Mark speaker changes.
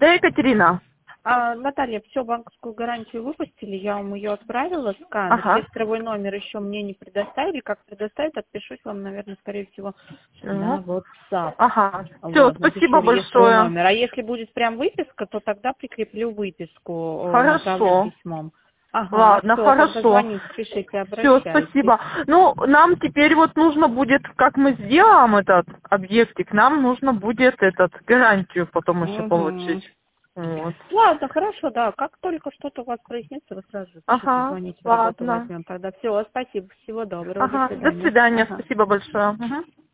Speaker 1: Да, Екатерина.
Speaker 2: Наталья, все, банковскую гарантию выпустили, я вам ее отправила, скан.
Speaker 1: Ага.
Speaker 2: Реестровой номер еще мне не предоставили. Как предоставят, отпишусь вам, наверное, скорее всего, на WhatsApp.
Speaker 1: Ага. Все,
Speaker 2: Вот,
Speaker 1: спасибо
Speaker 2: напишу реестровой
Speaker 1: большое.
Speaker 2: номер. А если будет прям выписка, то тогда прикреплю выписку направлю
Speaker 1: Хорошо.
Speaker 2: письмом. Ага,
Speaker 1: Ладно,
Speaker 2: все, тогда
Speaker 1: хорошо.
Speaker 2: звоните, пишите,
Speaker 1: Все,
Speaker 2: обращайтесь.
Speaker 1: спасибо. Ну, нам теперь вот нужно будет, как мы сделаем этот объектик, нам нужно будет гарантию потом еще
Speaker 2: Угу.
Speaker 1: получить. Вот.
Speaker 2: Ладно, хорошо, да. Как только что-то у вас прояснится, вы сразу же пишите,
Speaker 1: Ага,
Speaker 2: звоните, в работу
Speaker 1: ладно.
Speaker 2: возьмем. Тогда все, спасибо, всего доброго, до
Speaker 1: Ага, до
Speaker 2: свидания.
Speaker 1: свидания,
Speaker 2: Ага.
Speaker 1: спасибо большое. Мгм.